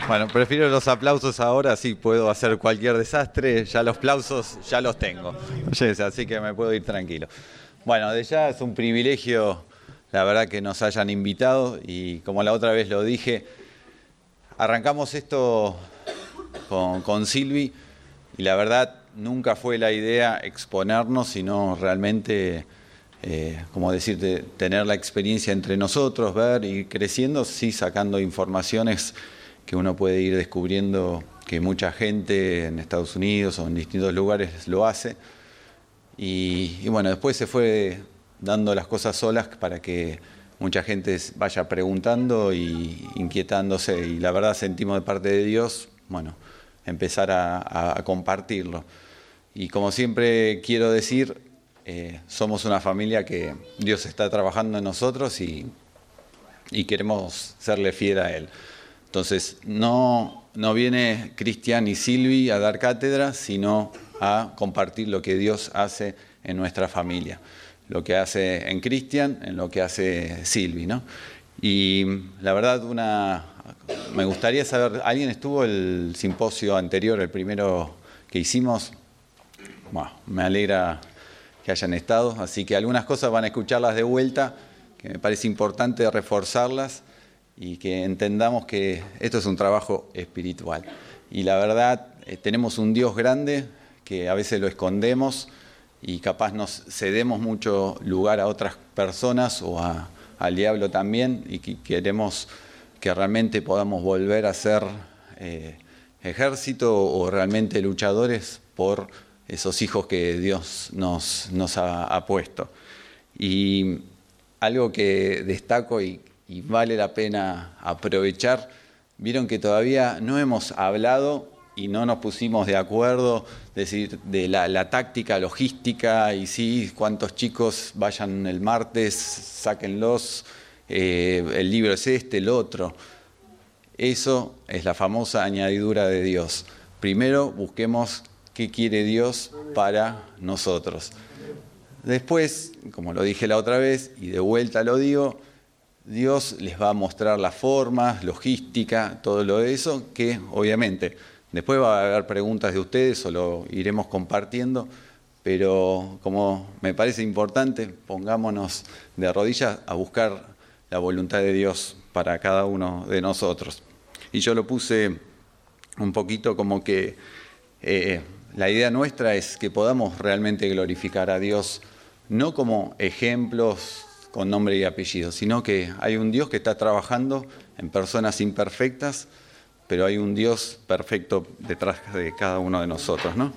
Bueno, prefiero los aplausos ahora, sí puedo hacer cualquier desastre, ya los aplausos ya los tengo. Yes, así que me puedo ir tranquilo. Bueno, de ya es un privilegio, la verdad, que nos hayan invitado y como la otra vez lo dije, arrancamos esto con Silvi y la verdad nunca fue la idea exponernos, sino realmente, como decirte, tener la experiencia entre nosotros, ver y creciendo, sí sacando informaciones que uno puede ir descubriendo que mucha gente en Estados Unidos o en distintos lugares lo hace. Y bueno, después se fue dando las cosas solas para que mucha gente vaya preguntando y inquietándose. Y la verdad sentimos de parte de Dios, bueno, empezar a compartirlo. Y como siempre quiero decir, somos una familia que Dios está trabajando en nosotros y queremos serle fiel a Él. Entonces, no viene Cristian y Silvi a dar cátedra, sino a compartir lo que Dios hace en nuestra familia. Lo que hace en Cristian, en lo que hace Silvi, ¿no? Y la verdad, me gustaría saber, ¿alguien estuvo el simposio anterior, el primero que hicimos? Bueno, me alegra que hayan estado, así que algunas cosas van a escucharlas de vuelta, que me parece importante reforzarlas, y que entendamos que esto es un trabajo espiritual. Y la verdad, tenemos un Dios grande que a veces lo escondemos y capaz nos cedemos mucho lugar a otras personas o al diablo también, y que queremos que realmente podamos volver a ser ejército o realmente luchadores por esos hijos que Dios nos ha puesto. Y algo que destaco y vale la pena aprovechar, vieron que todavía no hemos hablado y no nos pusimos de acuerdo, decir, de la táctica logística, y sí, cuántos chicos vayan el martes, sáquenlos, el libro es el otro. Eso es la famosa añadidura de Dios. Primero busquemos qué quiere Dios para nosotros. Después, como lo dije la otra vez, y de vuelta lo digo, Dios les va a mostrar las formas, logística, todo lo de eso, que obviamente después va a haber preguntas de ustedes o lo iremos compartiendo, pero como me parece importante, pongámonos de rodillas a buscar la voluntad de Dios para cada uno de nosotros. Y yo lo puse un poquito como que la idea nuestra es que podamos realmente glorificar a Dios, no como ejemplos con nombre y apellido, sino que hay un Dios que está trabajando en personas imperfectas, pero hay un Dios perfecto detrás de cada uno de nosotros, ¿no?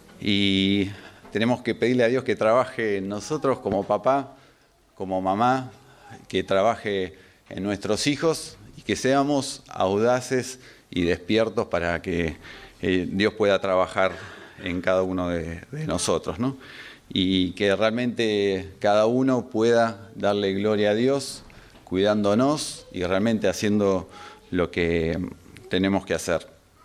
Y tenemos que pedirle a Dios que trabaje en nosotros como papá, como mamá, que trabaje en nuestros hijos y que seamos audaces y despiertos para que Dios pueda trabajar en cada uno de nosotros, ¿no? Y que realmente cada uno pueda darle gloria a Dios, cuidándonos y realmente haciendo lo que tenemos que hacer.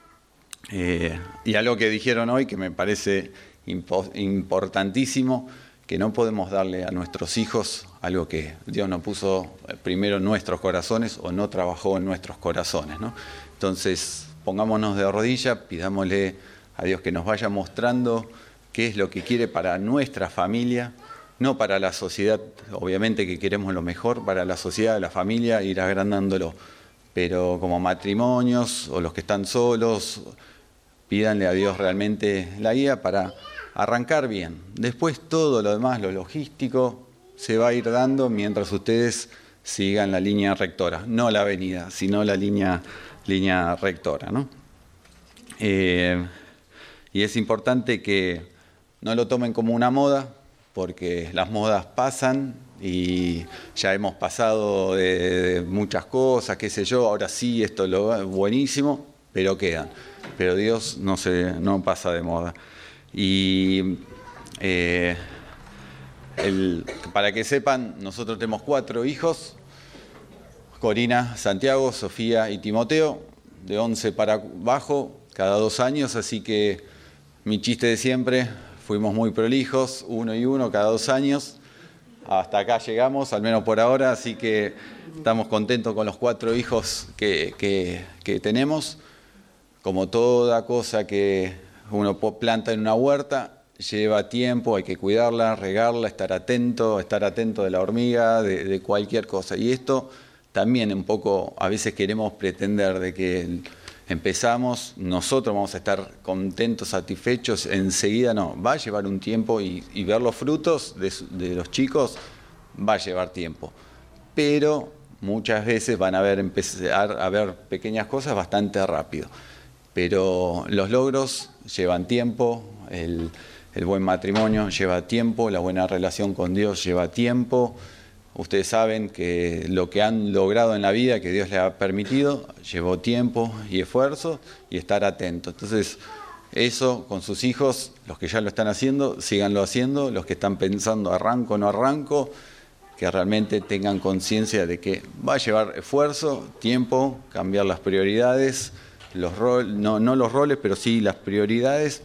Y algo que dijeron hoy que me parece importantísimo, que no podemos darle a nuestros hijos algo que Dios no puso primero en nuestros corazones o no trabajó en nuestros corazones, ¿no? Entonces, pongámonos de rodillas, pidámosle a Dios que nos vaya mostrando qué es lo que quiere para nuestra familia, no para la sociedad, obviamente que queremos lo mejor, para la sociedad, la familia, ir agrandándolo, pero como matrimonios o los que están solos, pídanle a Dios realmente la guía para arrancar bien. Después todo lo demás, lo logístico, se va a ir dando mientras ustedes sigan la línea rectora, no la avenida, sino la línea rectora, ¿no? Y es importante que no lo tomen como una moda, porque las modas pasan y ya hemos pasado de muchas cosas, qué sé yo, ahora sí, esto es buenísimo, pero quedan. Pero Dios no pasa de moda. Y para que sepan, nosotros tenemos 4 hijos, Corina, Santiago, Sofía y Timoteo, de 11 para abajo, cada 2 años, así que mi chiste de siempre, fuimos muy prolijos, 1 y 1 cada 2 años, hasta acá llegamos, al menos por ahora, así que estamos contentos con los 4 hijos que tenemos, como toda cosa que uno planta en una huerta, lleva tiempo, hay que cuidarla, regarla, estar atento de la hormiga, de cualquier cosa. Y esto también un poco, a veces queremos pretender de que empezamos, nosotros vamos a estar contentos, satisfechos, enseguida no, va a llevar un tiempo y ver los frutos de los chicos va a llevar tiempo. Pero muchas veces van a empezar a ver pequeñas cosas bastante rápido. Pero los logros llevan tiempo, el buen matrimonio lleva tiempo, la buena relación con Dios lleva tiempo. Ustedes saben que lo que han logrado en la vida, que Dios les ha permitido, llevó tiempo y esfuerzo y estar atentos. Entonces, eso con sus hijos, los que ya lo están haciendo, síganlo haciendo. Los que están pensando, arranco o no arranco, que realmente tengan conciencia de que va a llevar esfuerzo, tiempo, cambiar las prioridades, los roles, no los roles, pero sí las prioridades.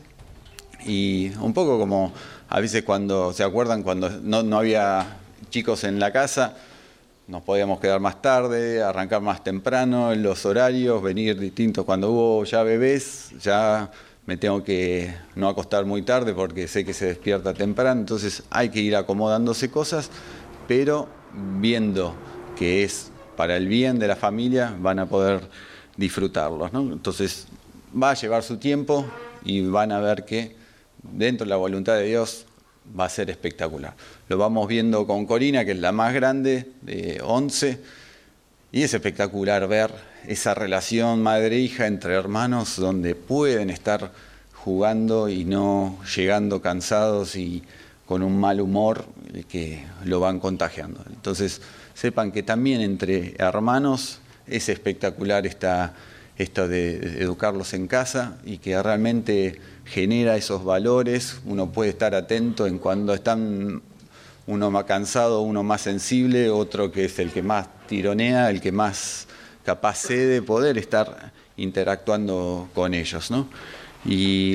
Y un poco como a veces cuando, ¿se acuerdan? Cuando no había chicos en la casa, nos podíamos quedar más tarde, arrancar más temprano, en los horarios, venir distintos. Cuando hubo ya bebés, ya me tengo que no acostar muy tarde porque sé que se despierta temprano, entonces hay que ir acomodándose cosas, pero viendo que es para el bien de la familia, van a poder disfrutarlos, ¿no? Entonces va a llevar su tiempo y van a ver que dentro de la voluntad de Dios va a ser espectacular. Lo vamos viendo con Corina, que es la más grande, de 11, y es espectacular ver esa relación madre-hija entre hermanos donde pueden estar jugando y no llegando cansados y con un mal humor que lo van contagiando. Entonces, sepan que también entre hermanos es espectacular esto de educarlos en casa y que realmente genera esos valores. Uno puede estar atento en cuando están uno más cansado, uno más sensible, otro que es el que más tironea, el que más capaz cede, poder estar interactuando con ellos, ¿no? Y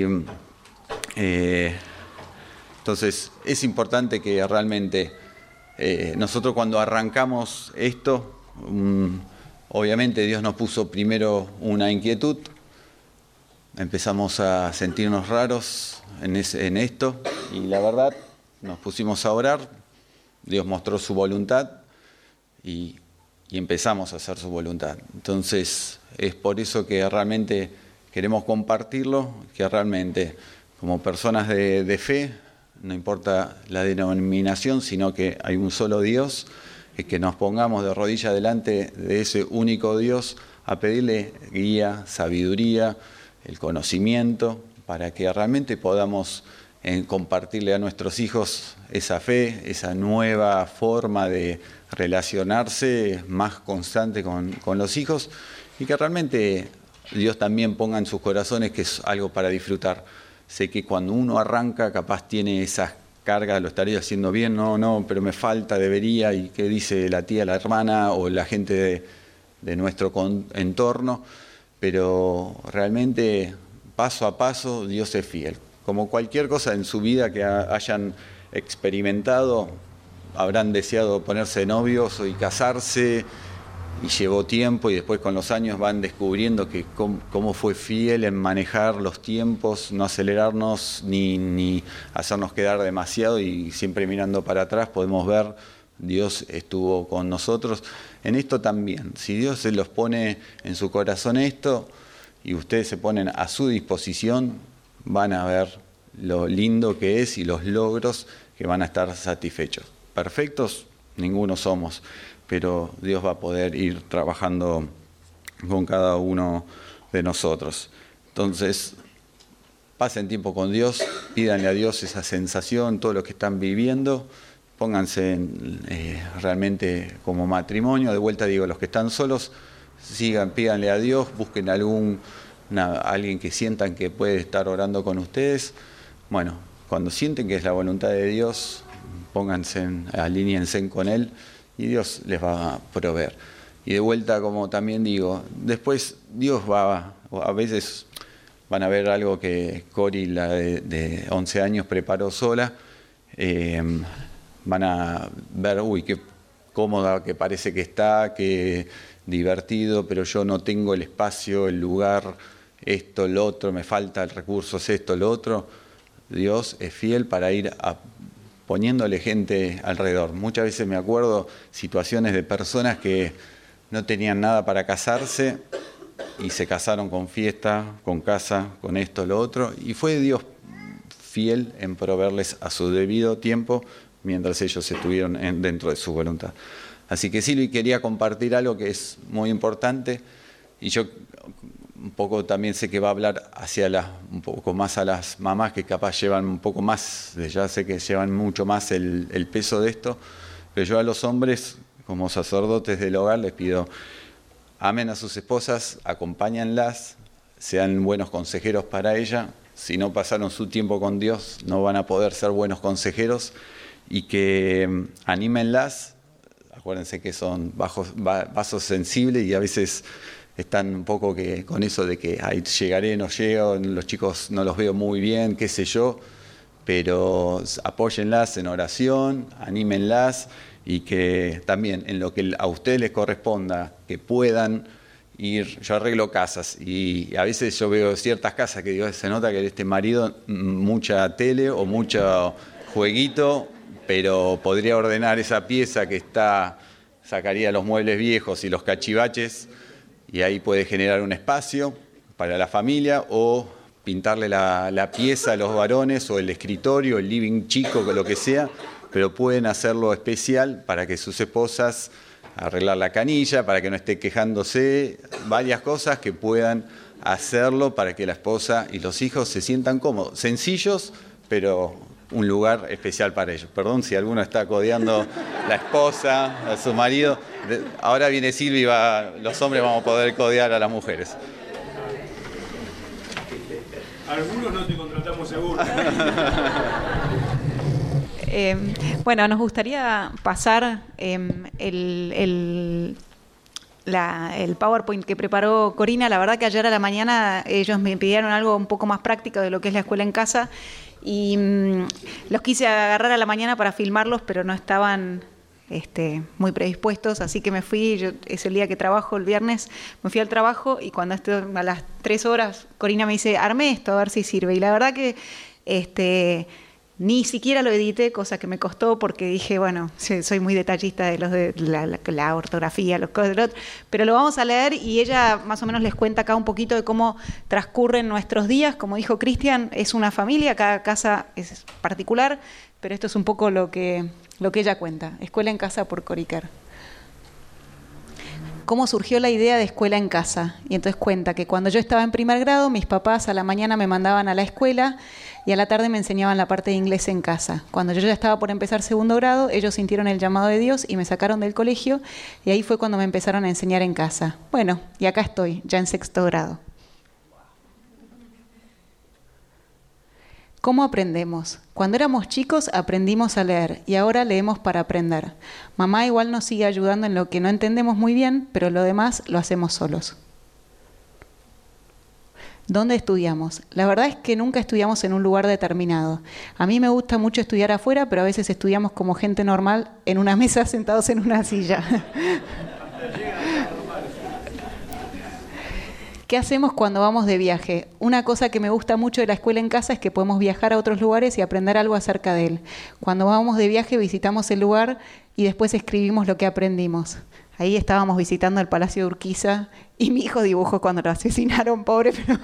entonces es importante que realmente nosotros cuando arrancamos esto, obviamente Dios nos puso primero una inquietud, empezamos a sentirnos raros en esto y la verdad nos pusimos a orar, Dios mostró su voluntad y empezamos a hacer su voluntad. Entonces es por eso que realmente queremos compartirlo, que realmente como personas de fe, no importa la denominación, sino que hay un solo Dios, que nos pongamos de rodillas delante de ese único Dios a pedirle guía, sabiduría, el conocimiento, para que realmente podamos compartirle a nuestros hijos esa fe, esa nueva forma de relacionarse más constante con los hijos y que realmente Dios también ponga en sus corazones que es algo para disfrutar. Sé que cuando uno arranca capaz tiene esas cargas, lo estaría haciendo bien, no, pero me falta, debería, y qué dice la tía, la hermana o la gente de nuestro entorno, pero realmente paso a paso Dios es fiel. Como cualquier cosa en su vida que hayan experimentado, habrán deseado ponerse novios y casarse, y llevó tiempo y después con los años van descubriendo que cómo fue fiel en manejar los tiempos, no acelerarnos ni hacernos quedar demasiado y siempre mirando para atrás podemos ver Dios estuvo con nosotros. En esto también, si Dios se los pone en su corazón esto y ustedes se ponen a su disposición, van a ver lo lindo que es y los logros que van a estar satisfechos. Perfectos, ninguno somos, pero Dios va a poder ir trabajando con cada uno de nosotros. Entonces, pasen tiempo con Dios, pídanle a Dios esa sensación, todo lo que están viviendo, pónganse realmente como matrimonio. De vuelta digo, los que están solos, pídanle a Dios, busquen alguien que sientan que puede estar orando con ustedes. Bueno, cuando sienten que es la voluntad de Dios, alíñense con Él y Dios les va a proveer. Y de vuelta, como también digo, después Dios a veces van a ver algo que Cori, la de 11 años, preparó sola, van a ver, qué cómoda que parece que está, qué divertido, pero yo no tengo el espacio, el lugar, esto, lo otro, me falta recursos, esto, lo otro. Dios es fiel para ir poniéndole gente alrededor. Muchas veces me acuerdo situaciones de personas que no tenían nada para casarse y se casaron con fiesta, con casa, con esto, lo otro, y fue Dios fiel en proveerles a su debido tiempo mientras ellos estuvieron dentro de su voluntad. Así que Silvi quería compartir algo que es muy importante, y yo un poco también sé que va a hablar un poco más a las mamás que capaz llevan un poco más, ya sé que llevan mucho más el peso de esto, pero yo a los hombres, como sacerdotes del hogar, les pido: amen a sus esposas, acompáñenlas, sean buenos consejeros para ella. Si no pasaron su tiempo con Dios, no van a poder ser buenos consejeros, y que anímenlas. Acuérdense que son vasos sensibles y a veces están un poco con eso de que llegaré, no llego, los chicos no los veo muy bien, qué sé yo, pero apóyenlas en oración, anímenlas, y que también en lo que a ustedes les corresponda, que puedan ir. Yo arreglo casas y a veces yo veo ciertas casas que digo, se nota que este marido mucha tele o mucho jueguito, pero podría ordenar esa pieza que sacaría los muebles viejos y los cachivaches, y ahí puede generar un espacio para la familia, o pintarle la pieza a los varones, o el escritorio, el living chico, lo que sea, pero pueden hacerlo especial para que sus esposas, arreglar la canilla, para que no esté quejándose, varias cosas que puedan hacerlo para que la esposa y los hijos se sientan cómodos, sencillos, pero un lugar especial para ellos. Perdón si alguno está codeando la esposa, a su marido. Ahora viene Silvi, los hombres vamos a poder codear a las mujeres. Algunos no te contratamos seguro. Bueno, nos gustaría pasar el PowerPoint que preparó Corina. La verdad que ayer a la mañana ellos me pidieron algo un poco más práctico de lo que es la escuela en casa, y los quise agarrar a la mañana para filmarlos, pero no estaban muy predispuestos, así que me fui. Es el día que trabajo, el viernes, me fui al trabajo, y cuando a las 3 horas Corina me dice: armé esto, a ver si sirve. Y la verdad que ni siquiera lo edité, cosa que me costó, porque dije, bueno, soy muy detallista de la ortografía, los cosas del otro, pero lo vamos a leer, y ella más o menos les cuenta acá un poquito de cómo transcurren nuestros días. Como dijo Cristian, es una familia, cada casa es particular, pero esto es un poco lo que ella cuenta. Escuela en casa por Coriker. ¿Cómo surgió la idea de escuela en casa? Y entonces cuenta que cuando yo estaba en primer grado, mis papás a la mañana me mandaban a la escuela y a la tarde me enseñaban la parte de inglés en casa. Cuando yo ya estaba por empezar segundo grado, ellos sintieron el llamado de Dios y me sacaron del colegio, y ahí fue cuando me empezaron a enseñar en casa. Bueno, y acá estoy, ya en sexto grado. ¿Cómo aprendemos? Cuando éramos chicos aprendimos a leer, y ahora leemos para aprender. Mamá igual nos sigue ayudando en lo que no entendemos muy bien, pero lo demás lo hacemos solos. ¿Dónde estudiamos? La verdad es que nunca estudiamos en un lugar determinado. A mí me gusta mucho estudiar afuera, pero a veces estudiamos como gente normal en una mesa sentados en una silla. ¿Qué hacemos cuando vamos de viaje? Una cosa que me gusta mucho de la escuela en casa es que podemos viajar a otros lugares y aprender algo acerca de él. Cuando vamos de viaje visitamos el lugar y después escribimos lo que aprendimos. Ahí estábamos visitando el Palacio de Urquiza y mi hijo dibujó cuando lo asesinaron, pobre. Pero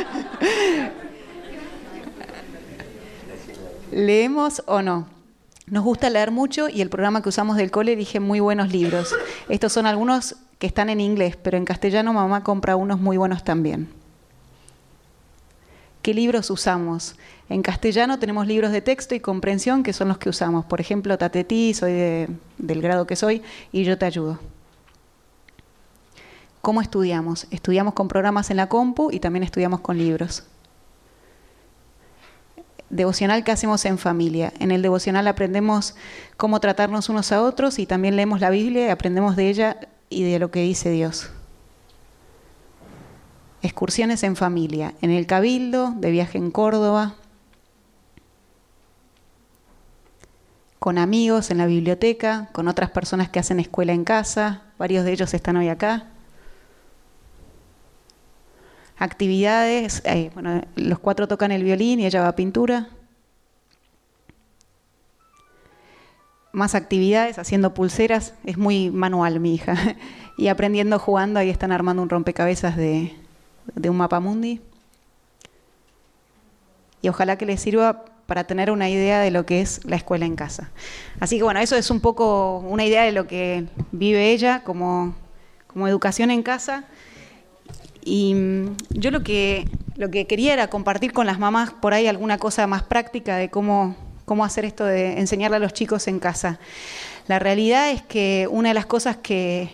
¿leemos o no? Nos gusta leer mucho, y el programa que usamos del cole elige muy buenos libros. Estos son algunos que están en inglés, pero en castellano mamá compra unos muy buenos también. ¿Qué libros usamos? En castellano tenemos libros de texto y comprensión, que son los que usamos. Por ejemplo, Tatetí, soy del grado que soy, y Yo te ayudo. ¿Cómo estudiamos? Estudiamos con programas en la compu y también estudiamos con libros. Devocional que hacemos en familia. En el devocional aprendemos cómo tratarnos unos a otros, y también leemos la Biblia y aprendemos de ella y de lo que dice Dios. Excursiones en familia. En el Cabildo, de viaje en Córdoba. Con amigos en la biblioteca, con otras personas que hacen escuela en casa. Varios de ellos están hoy acá. actividades. Bueno, los 4 tocan el violín y ella va a pintura. Más actividades, haciendo pulseras. Es muy manual mi hija. Y aprendiendo jugando, ahí están armando un rompecabezas de un mapamundi. Y ojalá que les sirva para tener una idea de lo que es la escuela en casa. Así que bueno, eso es un poco una idea de lo que vive ella como educación en casa. Y yo lo que quería era compartir con las mamás por ahí alguna cosa más práctica de cómo hacer esto de enseñarle a los chicos en casa. La realidad es que una de las cosas que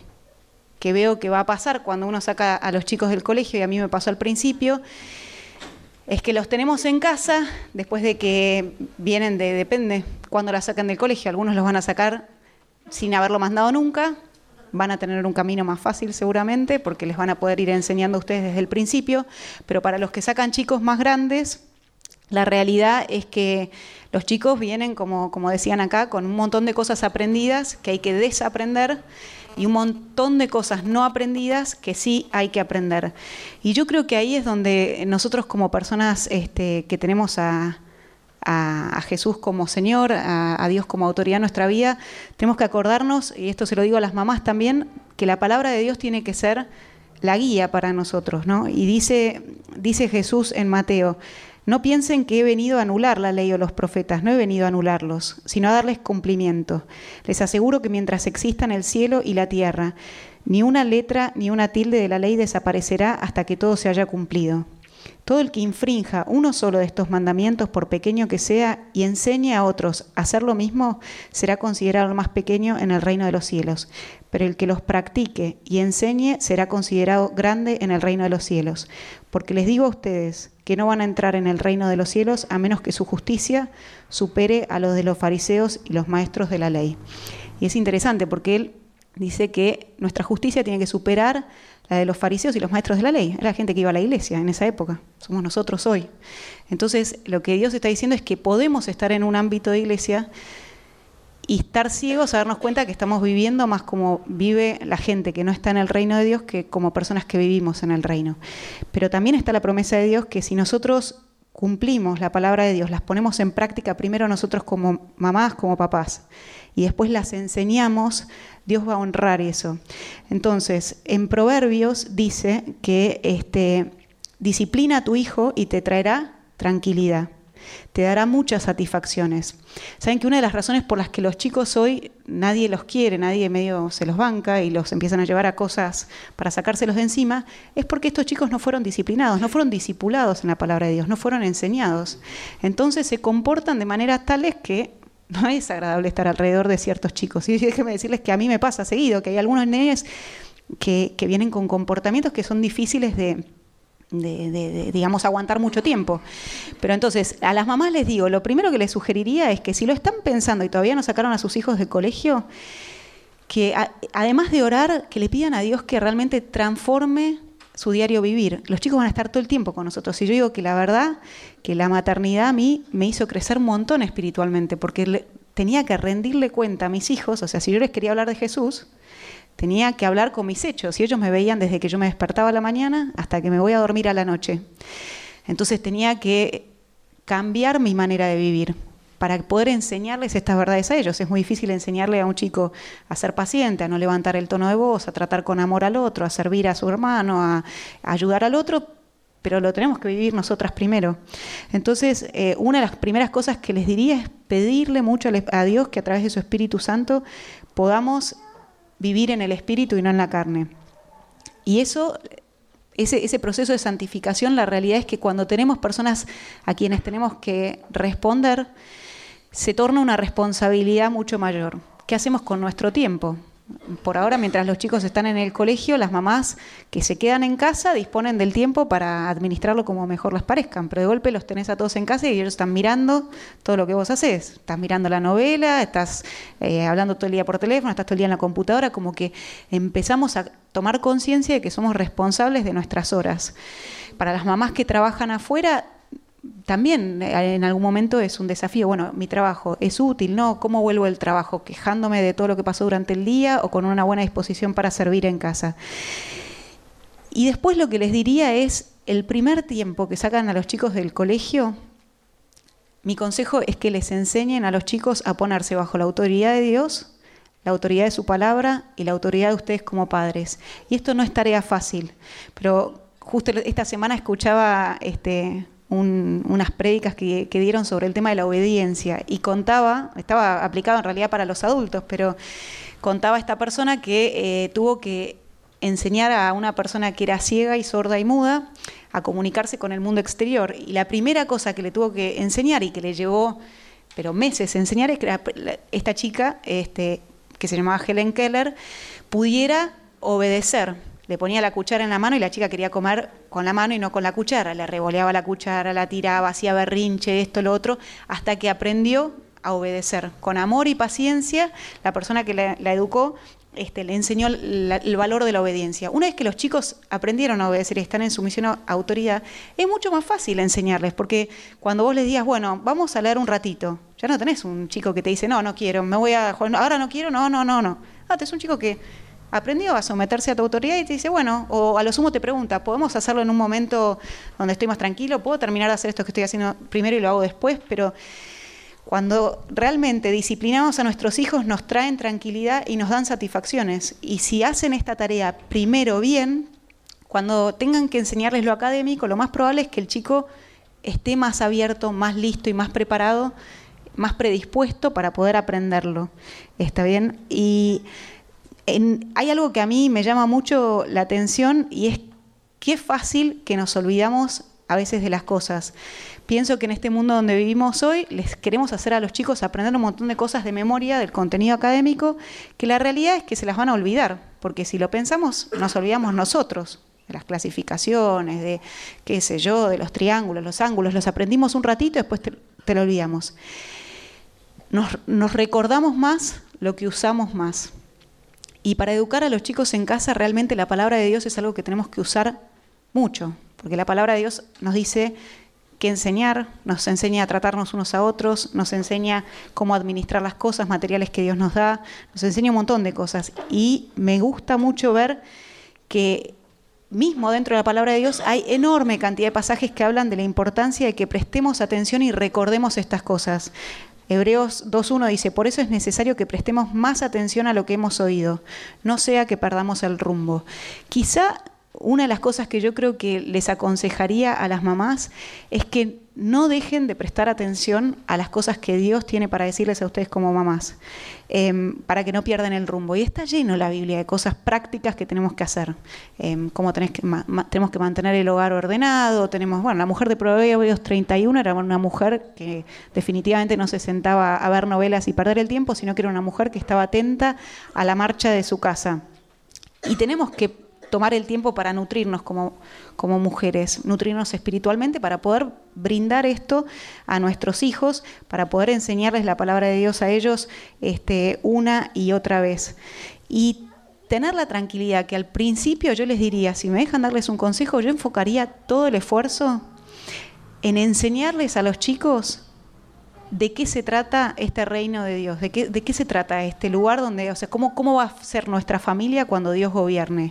veo que va a pasar cuando uno saca a los chicos del colegio, y a mí me pasó al principio, es que los tenemos en casa después de que vienen depende cuándo la sacan del colegio. Algunos los van a sacar sin haberlo mandado nunca, van a tener un camino más fácil seguramente porque les van a poder ir enseñando a ustedes desde el principio, pero para los que sacan chicos más grandes, la realidad es que los chicos vienen, como decían acá, con un montón de cosas aprendidas que hay que desaprender y un montón de cosas no aprendidas que sí hay que aprender. Y yo creo que ahí es donde nosotros como personas que tenemos a Jesús como Señor, a Dios como autoridad en nuestra vida, tenemos que acordarnos, y esto se lo digo a las mamás también, que la palabra de Dios tiene que ser la guía para nosotros, ¿no? Y dice Jesús en Mateo: no piensen que he venido a anular la ley o los profetas, no he venido a anularlos, sino a darles cumplimiento. Les aseguro que mientras existan el cielo y la tierra, ni una letra ni una tilde de la ley desaparecerá hasta que todo se haya cumplido. Todo el que infrinja uno solo de estos mandamientos, por pequeño que sea, y enseñe a otros a hacer lo mismo, será considerado el más pequeño en el reino de los cielos. Pero el que los practique y enseñe será considerado grande en el reino de los cielos. Porque les digo a ustedes que no van a entrar en el reino de los cielos a menos que su justicia supere a los de los fariseos y los maestros de la ley. Y es interesante porque él dice que nuestra justicia tiene que superar la de los fariseos y los maestros de la ley. Era la gente que iba a la iglesia en esa época. Somos nosotros hoy. Entonces, lo que Dios está diciendo es que podemos estar en un ámbito de iglesia y estar ciegos a darnos cuenta que estamos viviendo más como vive la gente que no está en el reino de Dios que como personas que vivimos en el reino. Pero también está la promesa de Dios que si nosotros cumplimos la palabra de Dios, las ponemos en práctica primero nosotros como mamás, como papás, y después las enseñamos, Dios va a honrar eso. Entonces, en Proverbios dice que disciplina a tu hijo y te traerá tranquilidad. Te dará muchas satisfacciones. Saben que una de las razones por las que los chicos hoy nadie los quiere, nadie medio se los banca y los empiezan a llevar a cosas para sacárselos de encima, es porque estos chicos no fueron disciplinados, no fueron discipulados en la palabra de Dios, no fueron enseñados. Entonces se comportan de maneras tales que no es agradable estar alrededor de ciertos chicos. Y déjenme decirles que a mí me pasa seguido, que hay algunos nenes que vienen con comportamientos que son difíciles de digamos, aguantar mucho tiempo. Pero entonces, a las mamás les digo, lo primero que les sugeriría es que si lo están pensando y todavía no sacaron a sus hijos del colegio, que además de orar, que le pidan a Dios que realmente transforme su diario vivir. Los chicos van a estar todo el tiempo con nosotros. Y yo digo que la verdad, que la maternidad a mí me hizo crecer un montón espiritualmente, porque tenía que rendirle cuenta a mis hijos, o sea, si yo les quería hablar de Jesús, tenía que hablar con mis hechos y ellos me veían desde que yo me despertaba a la mañana hasta que me voy a dormir a la noche. Entonces tenía que cambiar mi manera de vivir para poder enseñarles estas verdades a ellos. Es muy difícil enseñarle a un chico a ser paciente, a no levantar el tono de voz, a tratar con amor al otro, a servir a su hermano, a ayudar al otro, pero lo tenemos que vivir nosotras primero. Entonces, una de las primeras cosas que les diría es pedirle mucho a Dios que a través de su Espíritu Santo podamos vivir en el espíritu y no en la carne. Y eso, ese proceso de santificación, la realidad es que cuando tenemos personas a quienes tenemos que responder, se torna una responsabilidad mucho mayor. ¿Qué hacemos con nuestro tiempo? Por ahora, mientras los chicos están en el colegio, las mamás que se quedan en casa disponen del tiempo para administrarlo como mejor les parezcan, pero de golpe los tenés a todos en casa y ellos están mirando todo lo que vos hacés. Estás mirando la novela, estás hablando todo el día por teléfono, estás todo el día en la computadora, como que empezamos a tomar conciencia de que somos responsables de nuestras horas. Para las mamás que trabajan afuera, también en algún momento es un desafío. Bueno, mi trabajo es útil, ¿no? ¿Cómo vuelvo del trabajo? ¿Quejándome de todo lo que pasó durante el día o con una buena disposición para servir en casa? Y después lo que les diría es el primer tiempo que sacan a los chicos del colegio, mi consejo es que les enseñen a los chicos a ponerse bajo la autoridad de Dios, la autoridad de su palabra y la autoridad de ustedes como padres. Y esto no es tarea fácil, pero justo esta semana escuchaba unas prédicas que dieron sobre el tema de la obediencia y estaba aplicado en realidad para los adultos, pero contaba esta persona que tuvo que enseñar a una persona que era ciega y sorda y muda a comunicarse con el mundo exterior. Y la primera cosa que le tuvo que enseñar y que le llevó pero meses enseñar es que esta chica, que se llamaba Helen Keller, pudiera obedecer. Le ponía la cuchara en la mano y la chica quería comer con la mano y no con la cuchara. Le revoleaba la cuchara, la tiraba, hacía berrinche, esto, lo otro, hasta que aprendió a obedecer. Con amor y paciencia, la persona que la educó le enseñó el valor de la obediencia. Una vez que los chicos aprendieron a obedecer y están en sumisión a autoridad, es mucho más fácil enseñarles, porque cuando vos les digas, bueno, vamos a leer un ratito, ya no tenés un chico que te dice, no quiero, me voy a jugar, ahora no quiero, no. Tenés un chico que aprendió a someterse a tu autoridad y te dice, bueno, o a lo sumo te pregunta, ¿podemos hacerlo en un momento donde estoy más tranquilo? ¿Puedo terminar de hacer esto que estoy haciendo primero y lo hago después? Pero cuando realmente disciplinamos a nuestros hijos nos traen tranquilidad y nos dan satisfacciones. Y si hacen esta tarea primero bien, cuando tengan que enseñarles lo académico, lo más probable es que el chico esté más abierto, más listo y más preparado, más predispuesto para poder aprenderlo. ¿Está bien? Y hay algo que a mí me llama mucho la atención y es qué fácil que nos olvidamos a veces de las cosas. Pienso que en este mundo donde vivimos hoy les queremos hacer a los chicos aprender un montón de cosas de memoria, del contenido académico, que la realidad es que se las van a olvidar, porque si lo pensamos, nos olvidamos nosotros de las clasificaciones, de qué sé yo, de los triángulos, los ángulos, los aprendimos un ratito y después te lo olvidamos. Nos recordamos más lo que usamos más. Y para educar a los chicos en casa, realmente la palabra de Dios es algo que tenemos que usar mucho, porque la palabra de Dios nos dice que enseñar, nos enseña a tratarnos unos a otros, nos enseña cómo administrar las cosas materiales que Dios nos da, nos enseña un montón de cosas. Y me gusta mucho ver que mismo dentro de la palabra de Dios hay enorme cantidad de pasajes que hablan de la importancia de que prestemos atención y recordemos estas cosas. Hebreos 2.1 dice, por eso es necesario que prestemos más atención a lo que hemos oído, no sea que perdamos el rumbo. Quizá una de las cosas que yo creo que les aconsejaría a las mamás es que no dejen de prestar atención a las cosas que Dios tiene para decirles a ustedes como mamás, para que no pierdan el rumbo. Y está lleno la Biblia de cosas prácticas que tenemos que hacer, como tenemos que mantener el hogar ordenado, la mujer de Proverbios 31 era una mujer que definitivamente no se sentaba a ver novelas y perder el tiempo, sino que era una mujer que estaba atenta a la marcha de su casa. Y tenemos que tomar el tiempo para nutrirnos como mujeres, nutrirnos espiritualmente para poder brindar esto a nuestros hijos, para poder enseñarles la palabra de Dios a ellos una y otra vez. Y tener la tranquilidad que al principio yo les diría, si me dejan darles un consejo, yo enfocaría todo el esfuerzo en enseñarles a los chicos de qué se trata este reino de Dios, de qué se trata este lugar donde, cómo va a ser nuestra familia cuando Dios gobierne.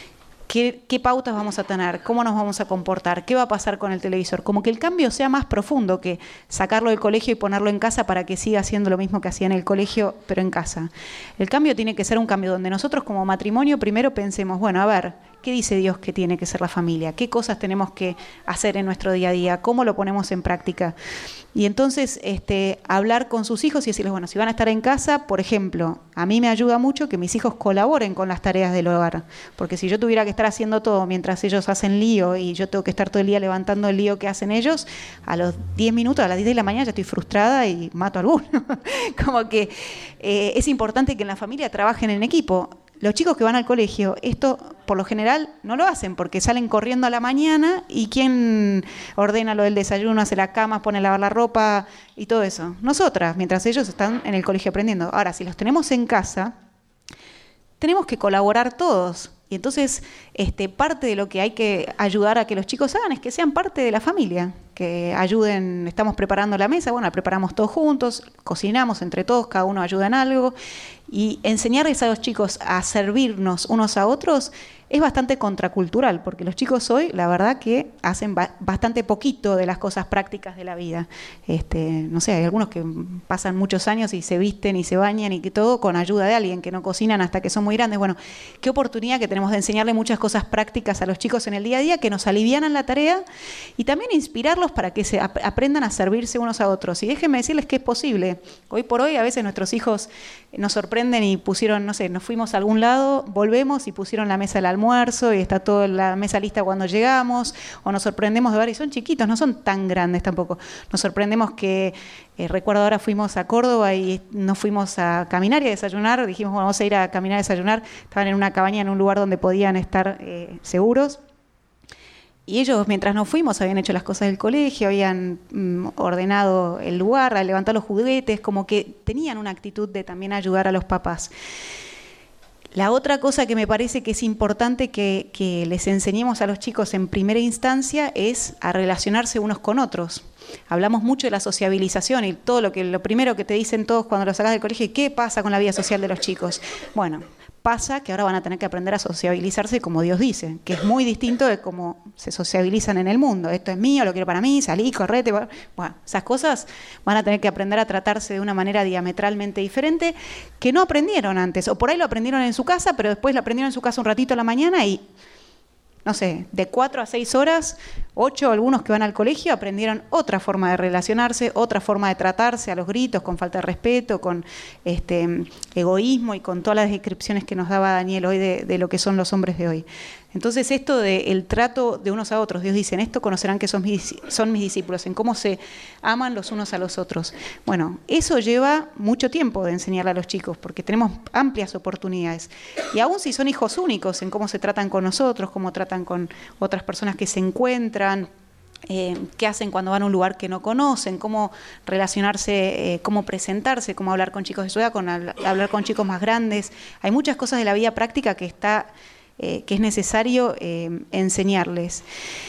¿Qué pautas vamos a tener? ¿Cómo nos vamos a comportar? ¿Qué va a pasar con el televisor? Como que el cambio sea más profundo que sacarlo del colegio y ponerlo en casa para que siga haciendo lo mismo que hacía en el colegio, pero en casa. El cambio tiene que ser un cambio donde nosotros como matrimonio primero pensemos, bueno, a ver, ¿qué dice Dios que tiene que ser la familia? ¿Qué cosas tenemos que hacer en nuestro día a día? ¿Cómo lo ponemos en práctica? Y entonces hablar con sus hijos y decirles, bueno, si van a estar en casa, por ejemplo, a mí me ayuda mucho que mis hijos colaboren con las tareas del hogar, porque si yo tuviera que estar haciendo todo mientras ellos hacen lío y yo tengo que estar todo el día levantando el lío que hacen ellos, a los 10 minutos, a las 10 de la mañana ya estoy frustrada y mato a alguno. Como que es importante que en la familia trabajen en equipo. Los chicos que van al colegio, esto por lo general no lo hacen porque salen corriendo a la mañana y ¿quién ordena lo del desayuno, hace la cama, pone a lavar la ropa y todo eso? Nosotras, mientras ellos están en el colegio aprendiendo. Ahora, si los tenemos en casa, tenemos que colaborar todos. Y entonces parte de lo que hay que ayudar a que los chicos hagan es que sean parte de la familia, que ayuden, estamos preparando la mesa, bueno, la preparamos todos juntos, cocinamos entre todos, cada uno ayuda en algo, y enseñarles a los chicos a servirnos unos a otros es bastante contracultural, porque los chicos hoy, la verdad que hacen bastante poquito de las cosas prácticas de la vida. No sé, hay algunos que pasan muchos años y se visten y se bañan y que todo con ayuda de alguien, que no cocinan hasta que son muy grandes. Bueno, qué oportunidad que tenemos de enseñarle muchas cosas prácticas a los chicos en el día a día, que nos alivianan la tarea y también inspirarlos para que se aprendan a servirse unos a otros. Y déjenme decirles que es posible. Hoy por hoy a veces nuestros hijos nos sorprenden y pusieron, no sé, nos fuimos a algún lado, volvemos y pusieron la mesa del almuerzo y está toda la mesa lista cuando llegamos, o nos sorprendemos de ver, y son chiquitos, no son tan grandes tampoco. Nos sorprendemos que, recuerdo ahora fuimos a Córdoba y nos fuimos a caminar y a desayunar, dijimos, bueno, vamos a ir a caminar y a desayunar, estaban en una cabaña en un lugar donde podían estar seguros. Y ellos, mientras nos fuimos, habían hecho las cosas del colegio, habían ordenado el lugar, levantado los juguetes, como que tenían una actitud de también ayudar a los papás. La otra cosa que me parece que es importante que les enseñemos a los chicos en primera instancia es a relacionarse unos con otros. Hablamos mucho de la sociabilización y lo primero que te dicen todos cuando los sacas del colegio, ¿qué pasa con la vida social de los chicos? Bueno, pasa que ahora van a tener que aprender a sociabilizarse como Dios dice, que es muy distinto de cómo se sociabilizan en el mundo. Esto es mío, lo quiero para mí, salí, correte. Bueno, esas cosas van a tener que aprender a tratarse de una manera diametralmente diferente que no aprendieron antes. O por ahí lo aprendieron en su casa, pero después lo aprendieron en su casa un ratito a la mañana y, no sé, de 4 a 6 horas, 8 algunos que van al colegio aprendieron otra forma de relacionarse, otra forma de tratarse a los gritos, con falta de respeto, con egoísmo y con todas las descripciones que nos daba Daniel hoy de lo que son los hombres de hoy. Entonces esto del trato de unos a otros, Dios dice, en esto conocerán que son mis discípulos, en cómo se aman los unos a los otros. Bueno, eso lleva mucho tiempo de enseñarle a los chicos, porque tenemos amplias oportunidades. Y aún si son hijos únicos, en cómo se tratan con nosotros, cómo tratan con otras personas que se encuentran, qué hacen cuando van a un lugar que no conocen, cómo relacionarse, cómo presentarse, cómo hablar con chicos de su edad, hablar con chicos más grandes. Hay muchas cosas de la vida práctica que es necesario enseñarles.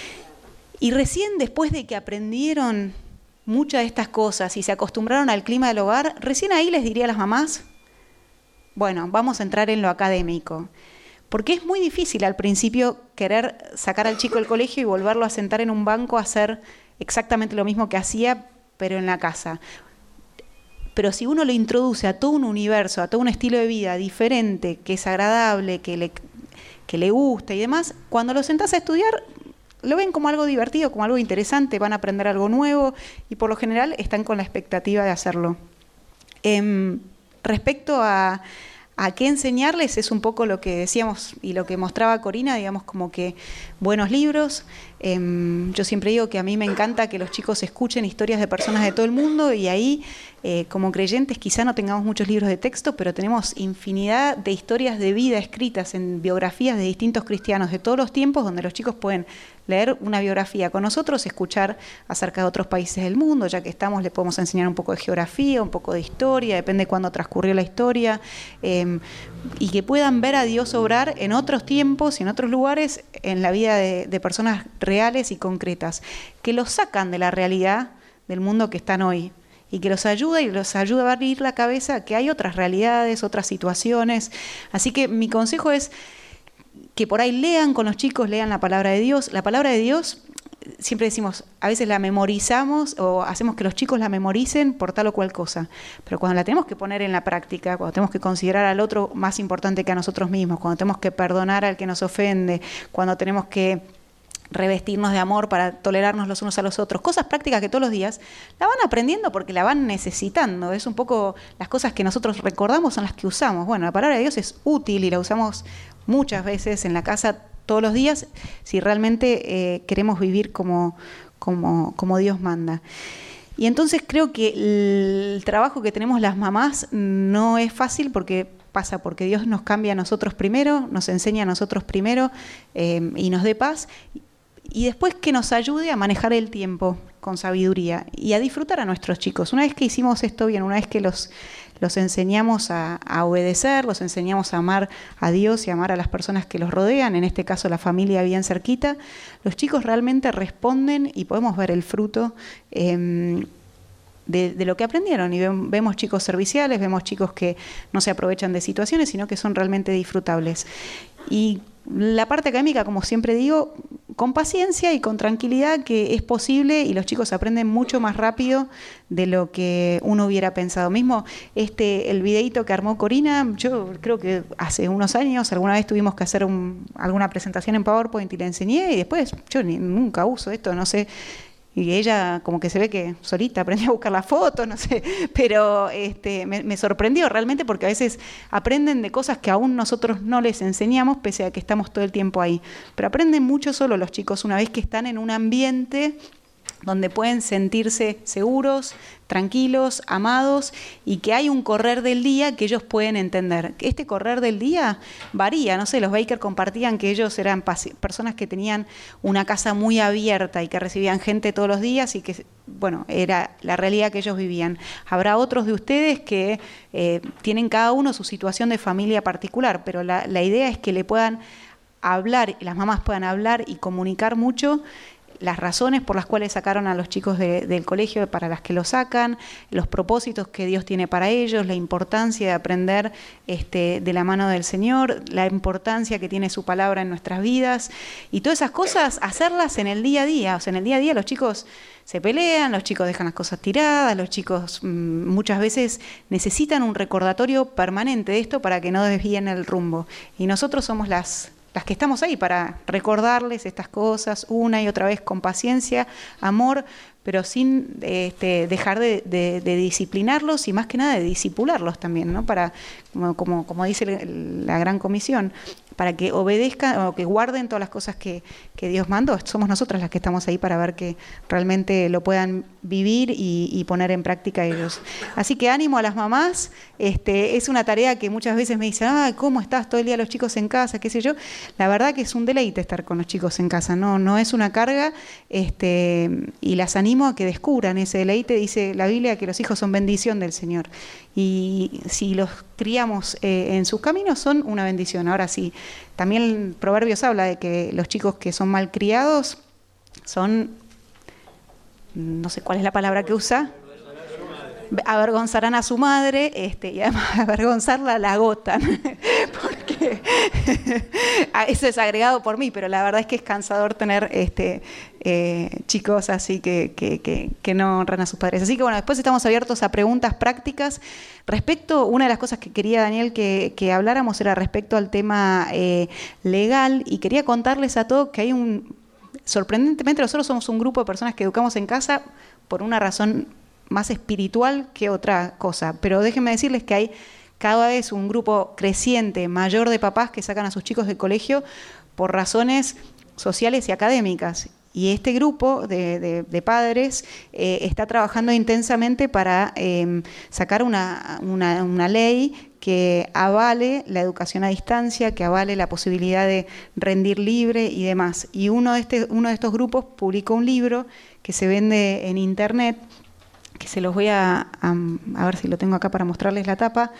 Y recién después de que aprendieron muchas de estas cosas y se acostumbraron al clima del hogar, recién ahí les diría a las mamás, bueno, vamos a entrar en lo académico. Porque es muy difícil al principio querer sacar al chico del colegio y volverlo a sentar en un banco a hacer exactamente lo mismo que hacía, pero en la casa. Pero si uno lo introduce a todo un universo, a todo un estilo de vida diferente, que es agradable, que le gusta y demás, cuando lo sentás a estudiar, lo ven como algo divertido, como algo interesante, van a aprender algo nuevo y por lo general están con la expectativa de hacerlo. Respecto a qué enseñarles, es un poco lo que decíamos y lo que mostraba Corina, digamos, como que buenos libros. Yo siempre digo que a mí me encanta que los chicos escuchen historias de personas de todo el mundo y ahí, como creyentes, quizá no tengamos muchos libros de texto, pero tenemos infinidad de historias de vida escritas en biografías de distintos cristianos de todos los tiempos, donde los chicos pueden leer una biografía con nosotros, escuchar acerca de otros países del mundo, ya que estamos, le podemos enseñar un poco de geografía, un poco de historia, depende de cuándo transcurrió la historia, y que puedan ver a Dios obrar en otros tiempos y en otros lugares en la vida de personas reales y concretas, que los sacan de la realidad del mundo que están hoy y que los ayuda a abrir la cabeza que hay otras realidades, otras situaciones. Así que mi consejo es que por ahí lean con los chicos, lean la palabra de Dios. La palabra de Dios, siempre decimos, a veces la memorizamos o hacemos que los chicos la memoricen por tal o cual cosa, pero cuando la tenemos que poner en la práctica, cuando tenemos que considerar al otro más importante que a nosotros mismos, cuando tenemos que perdonar al que nos ofende, cuando tenemos que revestirnos de amor para tolerarnos los unos a los otros, cosas prácticas que todos los días la van aprendiendo porque la van necesitando. Es un poco las cosas que nosotros recordamos son las que usamos. Bueno, la palabra de Dios es útil y la usamos muchas veces en la casa todos los días si realmente queremos vivir como Dios manda. Y entonces creo que el trabajo que tenemos las mamás no es fácil porque pasa porque Dios nos cambia a nosotros primero, nos enseña a nosotros primero y nos dé paz. Y después que nos ayude a manejar el tiempo con sabiduría y a disfrutar a nuestros chicos. Una vez que hicimos esto bien, una vez que los enseñamos a obedecer, los enseñamos a amar a Dios y a amar a las personas que los rodean, en este caso la familia bien cerquita, los chicos realmente responden y podemos ver el fruto de lo que aprendieron. Y vemos chicos serviciales, vemos chicos que no se aprovechan de situaciones, sino que son realmente disfrutables. Y la parte académica, como siempre digo, con paciencia y con tranquilidad, que es posible y los chicos aprenden mucho más rápido de lo que uno hubiera pensado. Mismo el videíto que armó Corina, yo creo que hace unos años alguna vez tuvimos que hacer alguna presentación en PowerPoint y le enseñé, y después yo nunca uso esto, no sé. Y ella como que se ve que solita aprendió a buscar las fotos, no sé, pero me sorprendió realmente, porque a veces aprenden de cosas que aún nosotros no les enseñamos, pese a que estamos todo el tiempo ahí. Pero aprenden mucho solo los chicos una vez que están en un ambiente donde pueden sentirse seguros, tranquilos, amados, y que hay un correr del día que ellos pueden entender. Este correr del día varía, no sé, los Baker compartían que ellos eran personas que tenían una casa muy abierta y que recibían gente todos los días y que, bueno, era la realidad que ellos vivían. Habrá otros de ustedes que tienen cada uno su situación de familia particular, pero la idea es que le puedan hablar, las mamás puedan hablar y comunicar mucho las razones por las cuales sacaron a los chicos del colegio, para las que lo sacan, los propósitos que Dios tiene para ellos, la importancia de aprender de la mano del Señor, la importancia que tiene su palabra en nuestras vidas, y todas esas cosas, hacerlas en el día a día. O sea, en el día a día los chicos se pelean, los chicos dejan las cosas tiradas, los chicos muchas veces necesitan un recordatorio permanente de esto para que no desvíen el rumbo. Y nosotros somos las que estamos ahí para recordarles estas cosas una y otra vez con paciencia, amor, pero sin dejar de disciplinarlos, y más que nada de disipularlos también, ¿no? Para, como dice la Gran Comisión, para que obedezcan o que guarden todas las cosas que Dios mandó. Somos nosotras las que estamos ahí para ver que realmente lo puedan vivir y poner en práctica ellos. Así que ánimo a las mamás. Es una tarea que muchas veces me dicen, ¿cómo estás todo el día los chicos en casa? ¿Qué sé yo? La verdad que es un deleite estar con los chicos en casa, no es una carga, y las animo a que descubran ese deleite. Dice la Biblia que los hijos son bendición del Señor, y si los criamos en sus caminos son una bendición. Ahora sí, también Proverbios habla de que los chicos que son mal criados son, no sé cuál es la palabra que usa, avergonzarán a su madre, y además avergonzarla la agotan, porque eso es agregado por mí, pero la verdad es que es cansador tener chicos así que no honran a sus padres. Así que bueno, después estamos abiertos a preguntas prácticas. Una de las cosas que quería, Daniel, que habláramos era respecto al tema legal, y quería contarles a todos que hay sorprendentemente nosotros somos un grupo de personas que educamos en casa por una razón más espiritual que otra cosa, pero déjenme decirles que hay cada vez un grupo creciente, mayor, de papás que sacan a sus chicos del colegio por razones sociales y académicas. Y este grupo de padres está trabajando intensamente para sacar una ley que avale la educación a distancia, que avale la posibilidad de rendir libre y demás. Y uno de estos grupos publicó un libro que se vende en internet, que se los voy a ver si lo tengo acá para mostrarles la tapa,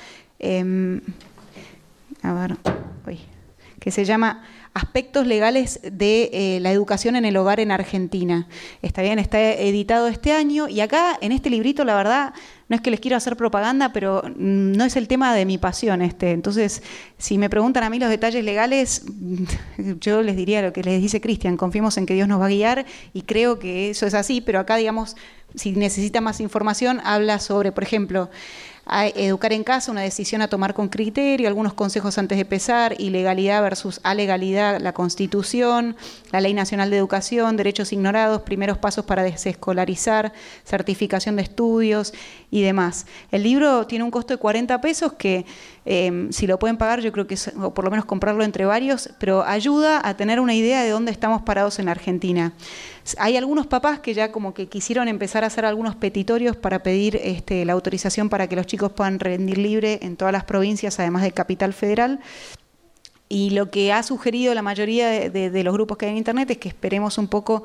que se llama Aspectos legales de la educación en el hogar en Argentina. Está editado este año, y acá en este librito, la verdad, no es que les quiero hacer propaganda, pero no es el tema de mi pasión. Entonces, si me preguntan a mí los detalles legales, yo les diría lo que les dice Cristian: confiemos en que Dios nos va a guiar, y creo que eso es así. Pero acá, digamos, si necesita más información, habla sobre, por ejemplo, educar en casa, una decisión a tomar con criterio, algunos consejos antes de empezar, ilegalidad versus alegalidad, la Constitución, la Ley Nacional de Educación, derechos ignorados, primeros pasos para desescolarizar, certificación de estudios y demás. El libro tiene un costo de 40 pesos que, si lo pueden pagar, yo creo que o por lo menos comprarlo entre varios, pero ayuda a tener una idea de dónde estamos parados en Argentina. Hay algunos papás que ya como que quisieron empezar a hacer algunos petitorios para pedir la autorización para que los chicos puedan rendir libre en todas las provincias, además de Capital Federal. Y lo que ha sugerido la mayoría de los grupos que hay en Internet es que esperemos un poco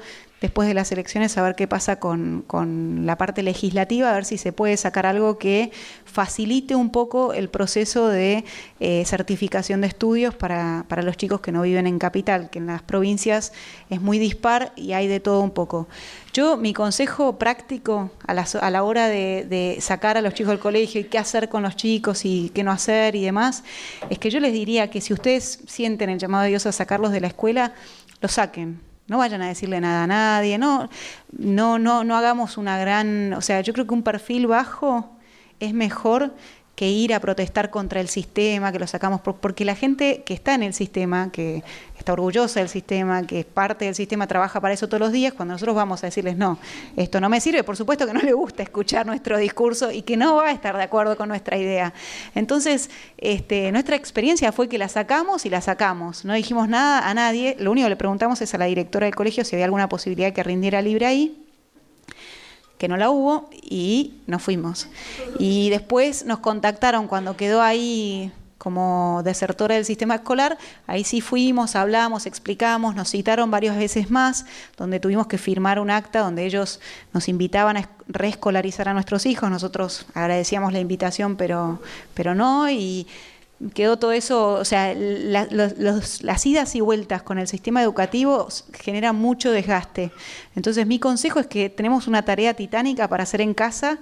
después de las elecciones, a ver qué pasa con la parte legislativa, a ver si se puede sacar algo que facilite un poco el proceso de certificación de estudios para los chicos que no viven en capital, que en las provincias es muy dispar y hay de todo un poco. Mi consejo práctico a la hora de sacar a los chicos del colegio y qué hacer con los chicos y qué no hacer y demás, es que yo les diría que si ustedes sienten el llamado de Dios a sacarlos de la escuela, lo saquen. No vayan a decirle nada a nadie, no hagamos una gran... O sea, yo creo que un perfil bajo es mejor que ir a protestar contra el sistema, que lo sacamos, porque la gente que está en el sistema, que está orgullosa del sistema, que es parte del sistema, trabaja para eso todos los días, cuando nosotros vamos a decirles, no, esto no me sirve, por supuesto que no le gusta escuchar nuestro discurso y que no va a estar de acuerdo con nuestra idea. Entonces, nuestra experiencia fue que la sacamos y la sacamos, no dijimos nada a nadie, lo único que le preguntamos es a la directora del colegio si había alguna posibilidad de que rindiera libre ahí, que no la hubo, y nos fuimos. Y después nos contactaron cuando quedó ahí como desertora del sistema escolar, ahí sí fuimos, hablamos, explicamos, nos citaron varias veces más, donde tuvimos que firmar un acta donde ellos nos invitaban a reescolarizar a nuestros hijos, nosotros agradecíamos la invitación, pero no, y quedó todo eso, o sea, las idas y vueltas con el sistema educativo generan mucho desgaste. Entonces mi consejo es que tenemos una tarea titánica para hacer en casa,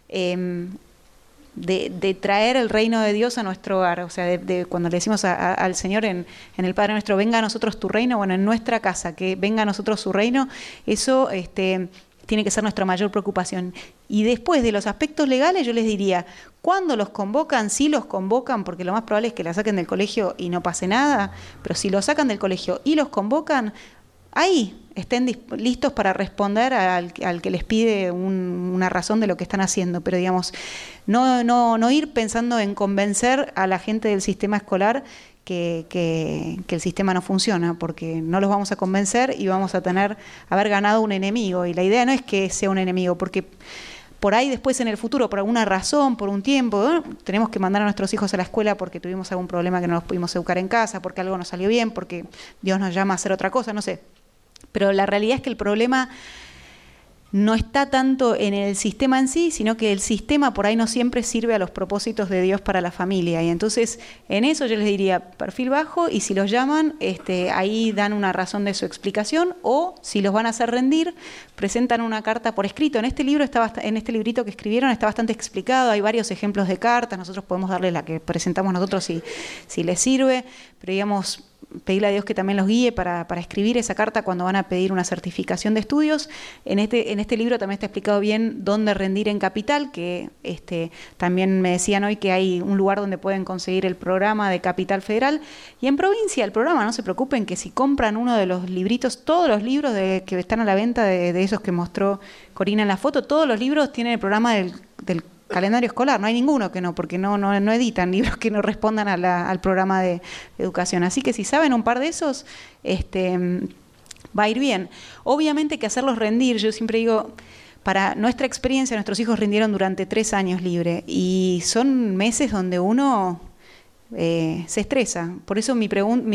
de traer el reino de Dios a nuestro hogar, o sea, de cuando le decimos al Señor en el Padre Nuestro, venga a nosotros tu reino, bueno, en nuestra casa, que venga a nosotros su reino, eso tiene que ser nuestra mayor preocupación. Y después de los aspectos legales, yo les diría, ¿cuándo los convocan? Sí los convocan, porque lo más probable es que la saquen del colegio y no pase nada, pero si los sacan del colegio y los convocan, ahí estén listos para responder al que les pide una razón de lo que están haciendo, pero digamos, no ir pensando en convencer a la gente del sistema escolar que el sistema no funciona, porque no los vamos a convencer y vamos a haber ganado un enemigo, y la idea no es que sea un enemigo, porque por ahí después en el futuro, por alguna razón, por un tiempo, ¿no?, tenemos que mandar a nuestros hijos a la escuela porque tuvimos algún problema que no los pudimos educar en casa, porque algo no salió bien, porque Dios nos llama a hacer otra cosa, no sé. Pero la realidad es que el problema no está tanto en el sistema en sí, sino que el sistema por ahí no siempre sirve a los propósitos de Dios para la familia. Y entonces en eso yo les diría perfil bajo, y si los llaman, ahí dan una razón de su explicación, o si los van a hacer rendir, presentan una carta por escrito. En este librito que escribieron está bastante explicado, hay varios ejemplos de cartas, nosotros podemos darles la que presentamos nosotros si les sirve, pero digamos, pedirle a Dios que también los guíe para escribir esa carta cuando van a pedir una certificación de estudios. En este libro también está explicado bien dónde rendir en capital, que también me decían hoy que hay un lugar donde pueden conseguir el programa de Capital Federal, y en provincia el programa, no se preocupen, que si compran uno de los libritos, todos los libros que están a la venta de esos que mostró Corina en la foto, todos los libros tienen el programa del calendario escolar, no hay ninguno que no, porque no editan libros que no respondan al programa de educación. Así que si saben un par de esos, va a ir bien. Obviamente que hacerlos rendir, yo siempre digo, para nuestra experiencia, nuestros hijos rindieron durante 3 años libre, y son meses donde uno se estresa. Por eso mi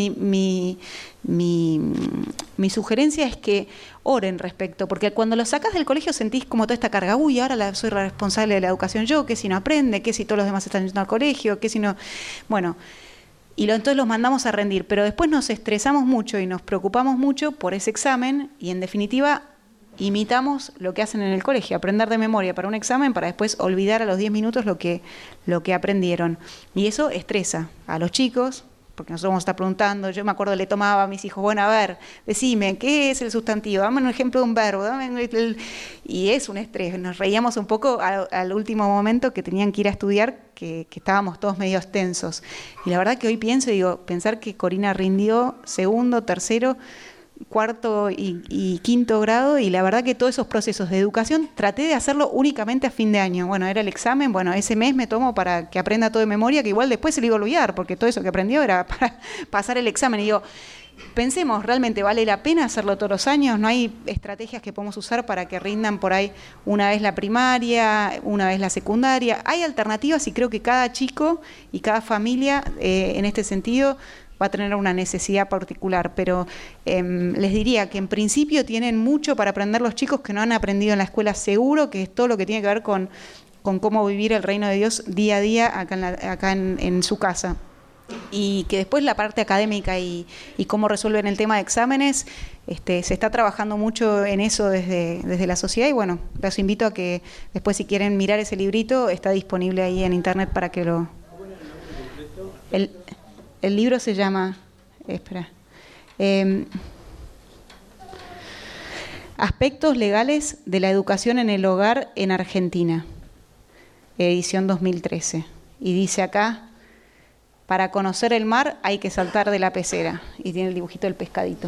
sugerencia es que oren respecto, porque cuando los sacas del colegio sentís como toda esta carga, uy, ahora soy responsable de la educación yo, que si no aprende, que si todos los demás están yendo al colegio, que si no... Bueno, entonces los mandamos a rendir, pero después nos estresamos mucho y nos preocupamos mucho por ese examen, y en definitiva imitamos lo que hacen en el colegio, aprender de memoria para un examen para después olvidar a los 10 minutos lo que aprendieron. Y eso estresa a los chicos, porque nosotros vamos a estar preguntando. Yo me acuerdo, le tomaba a mis hijos, bueno, a ver, decime, ¿qué es el sustantivo? Dame un ejemplo de un verbo. Y es un estrés. Nos reíamos un poco al último momento que tenían que ir a estudiar, que estábamos todos medio tensos. Y la verdad que hoy pienso, pensar que Corina rindió segundo, tercero, cuarto y quinto grado, y la verdad que todos esos procesos de educación traté de hacerlo únicamente a fin de año. Bueno, era el examen, bueno, ese mes me tomo para que aprenda todo de memoria, que igual después se lo iba a olvidar, porque todo eso que aprendió era para pasar el examen. Y pensemos, ¿realmente vale la pena hacerlo todos los años? ¿No hay estrategias que podemos usar para que rindan por ahí una vez la primaria, una vez la secundaria? Hay alternativas, y creo que cada chico y cada familia en este sentido va a tener una necesidad particular, pero les diría que en principio tienen mucho para aprender los chicos que no han aprendido en la escuela, seguro, que es todo lo que tiene que ver con cómo vivir el reino de Dios día a día acá en su casa. Y que después la parte académica y cómo resuelven el tema de exámenes, se está trabajando mucho en eso desde la sociedad, y bueno, los invito a que después, si quieren mirar ese librito, está disponible ahí en internet para que lo... El libro se llama... Aspectos legales de la educación en el hogar en Argentina, edición 2013. Y dice acá: para conocer el mar hay que saltar de la pecera. Y tiene el dibujito del pescadito.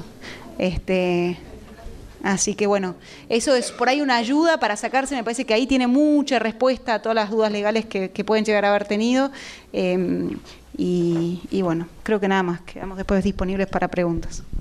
Así que bueno, eso es por ahí una ayuda para sacarse. Me parece que ahí tiene mucha respuesta a todas las dudas legales que pueden llegar a haber tenido. Y bueno, creo que nada más. Quedamos después disponibles para preguntas.